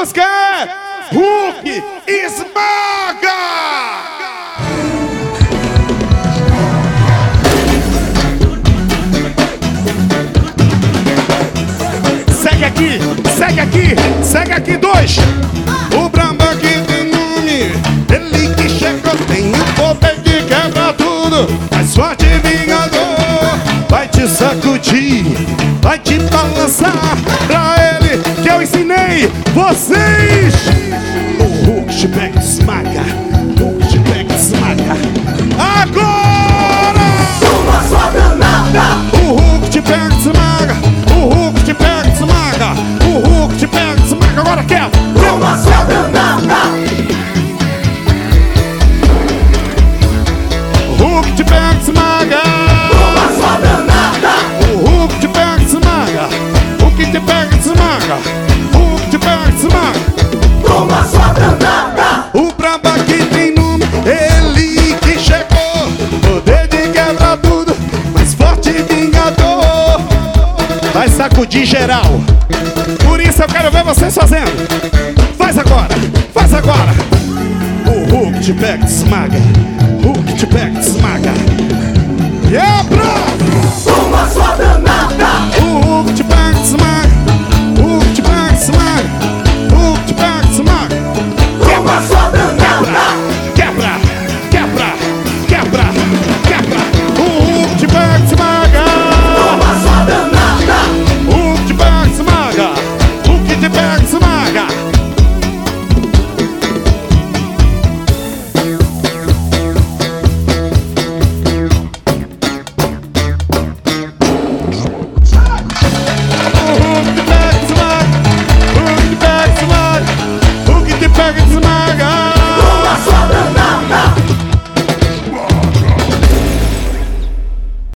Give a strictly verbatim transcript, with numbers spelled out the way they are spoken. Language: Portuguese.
música é Hulk Esmaga! Segue aqui, segue aqui, segue aqui, dois. O Bramba que tem nome, ele que chegou, tem o poder de quebrar tudo. Mais forte vingador, vai te sacudir, vai te balançar. Pra ele que eu ensinei vocês. O Hulk te pega e esmaga, o Hulk te pega e esmaga. Agora! Uma só danada! O Hulk te pega e esmaga, o Hulk te pega e esmaga, o Hulk te pega e esmaga. Agora quer! Uma só danada! O Hulk te pega e esmaga. Uma só danada! O Hulk te pega e esmaga, o Hulk te pega e esmaga, o Hulk te pega e esmaga. Uma só danada! O Bramba que tem nome, ele que chegou, poder de quebrar tudo, mais forte vingador, vai sacudir geral. Por isso eu quero ver vocês fazendo. Faz agora, faz agora. O Hulk te pega e esmaga, o Hulk te pega e esmaga. E é pra...